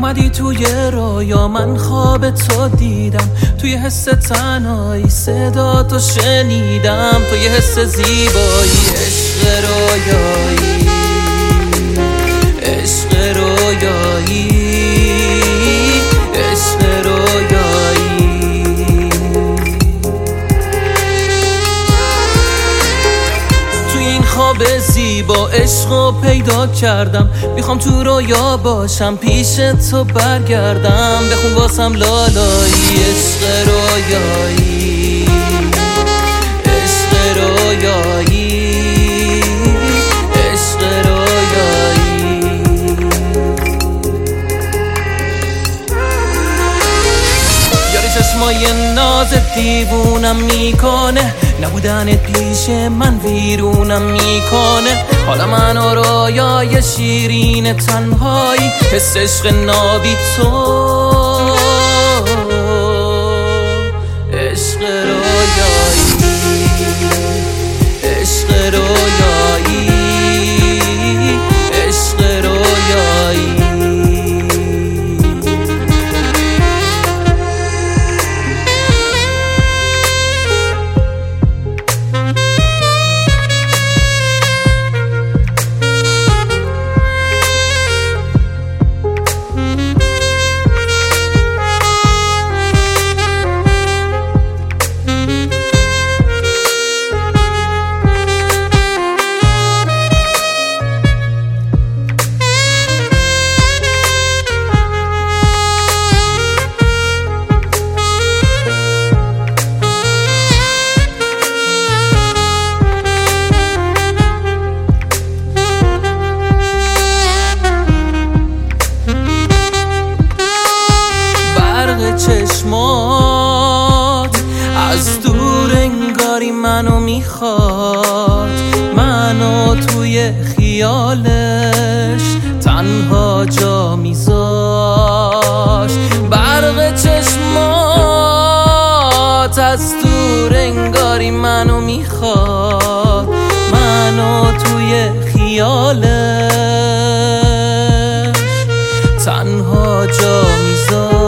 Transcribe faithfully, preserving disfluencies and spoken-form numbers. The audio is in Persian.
اومدی توی رویا، من خواب تو دیدم، توی حس تنهایی صدا تو شنیدم، توی حس زیبایی عشق رویایی، عشق رویایی، عشق رویایی. توی این خواب زیبا عشقو پیدا کردم، میخوام تو رویا باشم، پیش تو برگردم، بخون واسم لالایی. عشق رویایی، عشق رویایی، عشق رویایی. یاری چشمای نازت دیوونم میکنه، نبودنت پیش من ویرونم میکنه، حالا من و رویای شیرین تنهایی، حس عشق نابی تو، عشق رویایی، عشق رویایی، عشق رویایی. چشمات از دور انگاری منو میخواد، منو توی خیالش تنها جا میذاشت. برق چشمات از دور انگاری منو میخواد، منو توی خیالش تنها جا میذاشت.